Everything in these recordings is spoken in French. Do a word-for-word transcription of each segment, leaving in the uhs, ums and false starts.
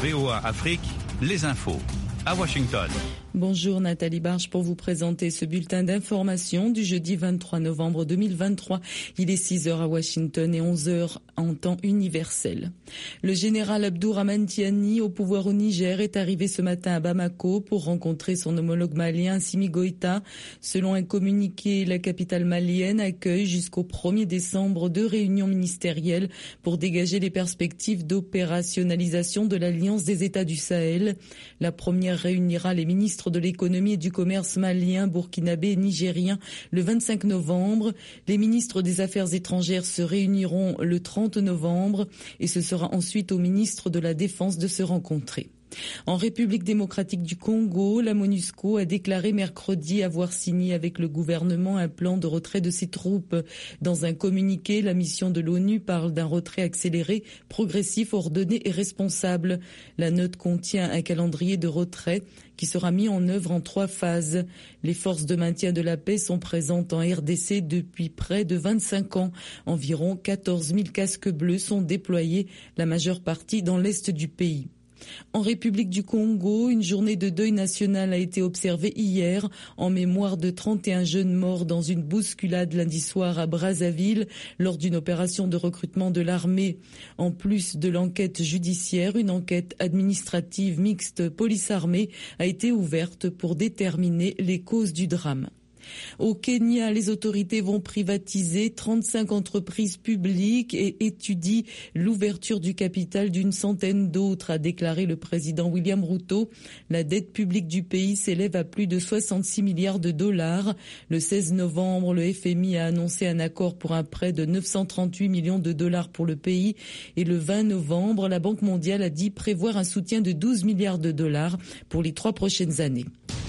V O A Afrique, les infos. À Washington. Bonjour Nathalie Barge pour vous présenter ce bulletin d'information du jeudi vingt-trois novembre deux mille vingt-trois. Il est six heures à Washington et onze heures en temps universel. Le général Abdourahmane Tiani, au pouvoir au Niger, est arrivé ce matin à Bamako pour rencontrer son homologue malien Assimi Goïta. Selon un communiqué, la capitale malienne accueille jusqu'au premier décembre deux réunions ministérielles pour dégager les perspectives d'opérationnalisation de l'Alliance des États du Sahel. La première réunira les ministres de l'économie et du commerce malien, burkinabé et nigérien le vingt-cinq novembre. Les ministres des Affaires étrangères se réuniront le trente novembre et ce sera ensuite aux ministres de la Défense de se rencontrer. En République démocratique du Congo, la MONUSCO a déclaré mercredi avoir signé avec le gouvernement un plan de retrait de ses troupes. Dans un communiqué, la mission de l'ONU parle d'un retrait accéléré, progressif, ordonné et responsable. La note contient un calendrier de retrait qui sera mis en œuvre en trois phases. Les forces de maintien de la paix sont présentes en R D C depuis près de vingt-cinq ans. Environ quatorze mille casques bleus sont déployés, la majeure partie dans l'est du pays. En République du Congo, une journée de deuil national a été observée hier en mémoire de trente et un jeunes morts dans une bousculade lundi soir à Brazzaville lors d'une opération de recrutement de l'armée. En plus de l'enquête judiciaire, une enquête administrative mixte police-armée a été ouverte pour déterminer les causes du drame. Au Kenya, les autorités vont privatiser trente-cinq entreprises publiques et étudient l'ouverture du capital d'une centaine d'autres, a déclaré le président William Ruto. La dette publique du pays s'élève à plus de soixante-six milliards de dollars. Le seize novembre, le F M I a annoncé un accord pour un prêt de neuf cent trente-huit millions de dollars pour le pays. Et le vingt novembre, la Banque mondiale a dit prévoir un soutien de douze milliards de dollars pour les trois prochaines années.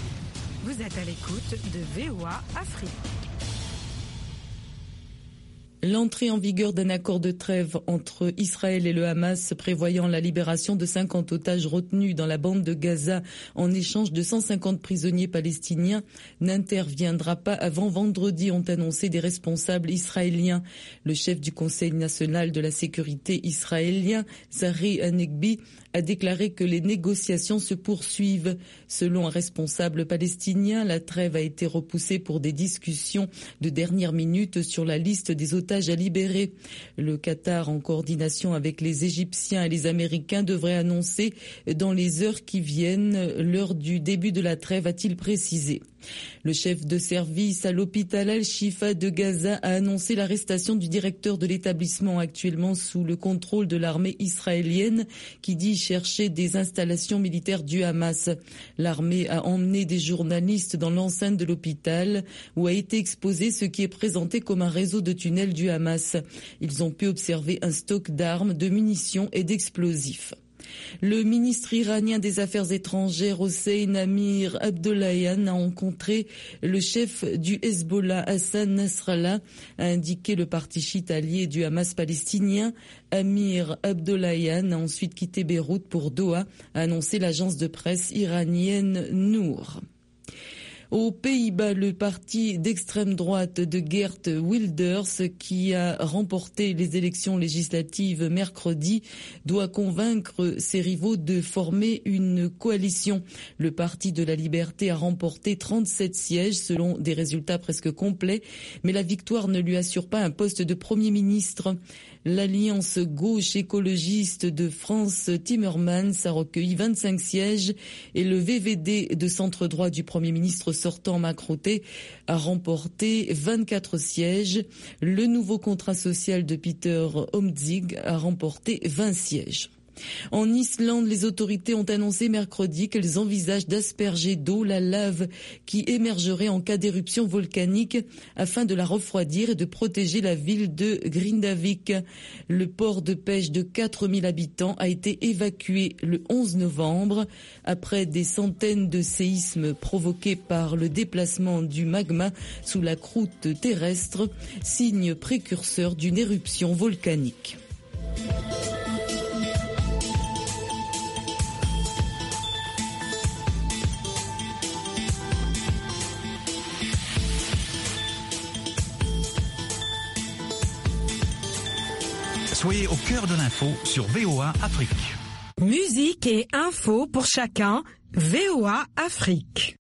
Vous êtes à l'écoute de V O A Afrique. L'entrée en vigueur d'un accord de trêve entre Israël et le Hamas prévoyant la libération de cinquante otages retenus dans la bande de Gaza en échange de cent cinquante prisonniers palestiniens n'interviendra pas avant vendredi, ont annoncé des responsables israéliens. Le chef du Conseil national de la sécurité israélien, Zahri Hanegbi, a déclaré que les négociations se poursuivent. Selon un responsable palestinien, la trêve a été repoussée pour des discussions de dernière minute sur la liste des otages à libérer. Le Qatar, en coordination avec les Égyptiens et les Américains, devrait annoncer dans les heures qui viennent l'heure du début de la trêve, a-t-il précisé. Le chef de service à l'hôpital Al-Shifa de Gaza a annoncé l'arrestation du directeur de l'établissement actuellement sous le contrôle de l'armée israélienne qui dit chercher des installations militaires du Hamas. L'armée a emmené des journalistes dans l'enceinte de l'hôpital où a été exposé ce qui est présenté comme un réseau de tunnels du Hamas. Ils ont pu observer un stock d'armes, de munitions et d'explosifs. Le ministre iranien des Affaires étrangères, Hossein Amir Abdollahian, a rencontré le chef du Hezbollah, Hassan Nasrallah, a indiqué le parti chiite allié du Hamas palestinien. Amir Abdollahian a ensuite quitté Beyrouth pour Doha, a annoncé l'agence de presse iranienne Nour. Aux Pays-Bas, le parti d'extrême droite de Geert Wilders, qui a remporté les élections législatives mercredi, doit convaincre ses rivaux de former une coalition. Le Parti de la Liberté a remporté trente-sept sièges selon des résultats presque complets, mais la victoire ne lui assure pas un poste de Premier ministre. L'Alliance gauche écologiste de France Timmermans a recueilli vingt-cinq sièges et le V V D de centre droit du Premier ministre sortant Macroté a remporté vingt-quatre sièges. Le nouveau contrat social de Peter Omtzig a remporté vingt sièges. En Islande, les autorités ont annoncé mercredi qu'elles envisagent d'asperger d'eau la lave qui émergerait en cas d'éruption volcanique afin de la refroidir et de protéger la ville de Grindavik. Le port de pêche de quatre mille habitants a été évacué le onze novembre après des centaines de séismes provoqués par le déplacement du magma sous la croûte terrestre, signe précurseur d'une éruption volcanique. Soyez au cœur de l'info sur V O A Afrique. Musique et info pour chacun, V O A Afrique.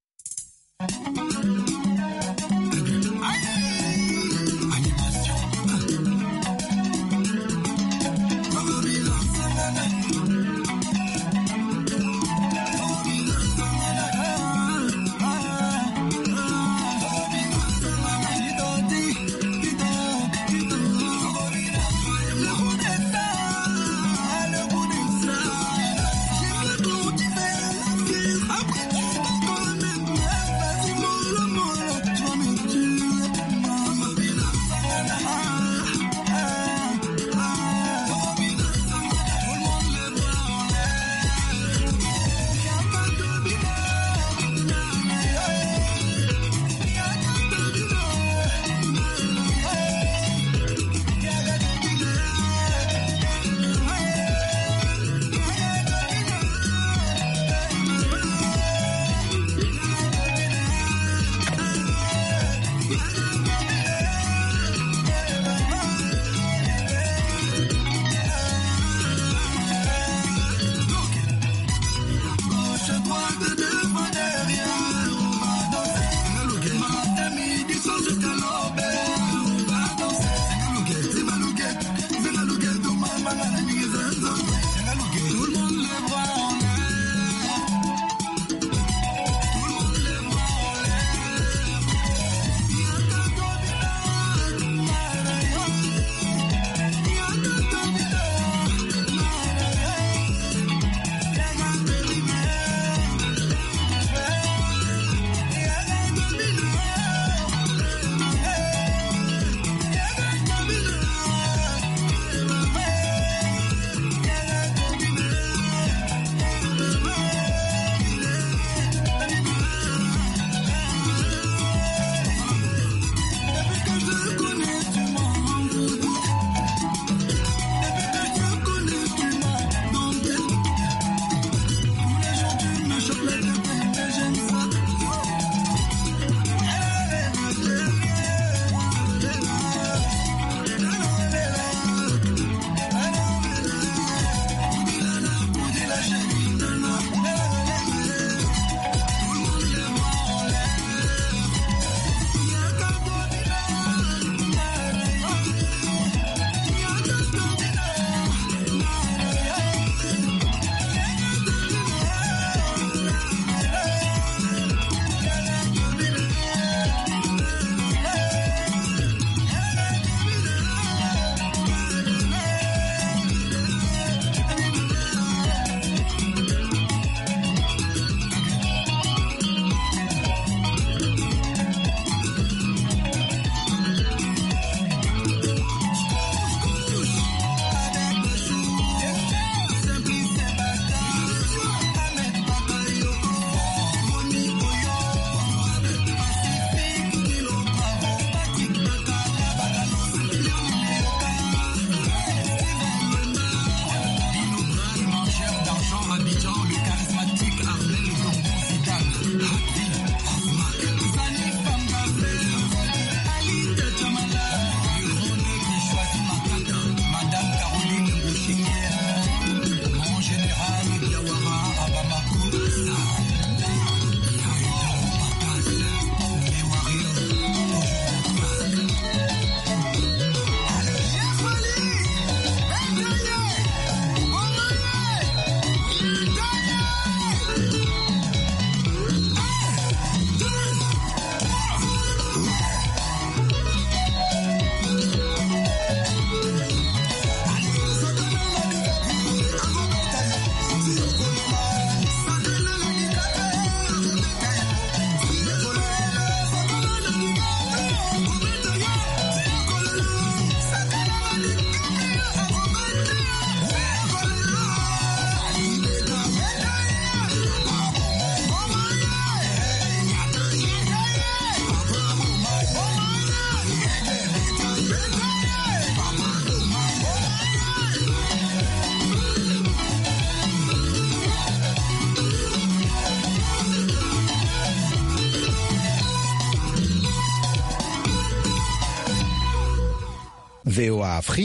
V O A Afrique.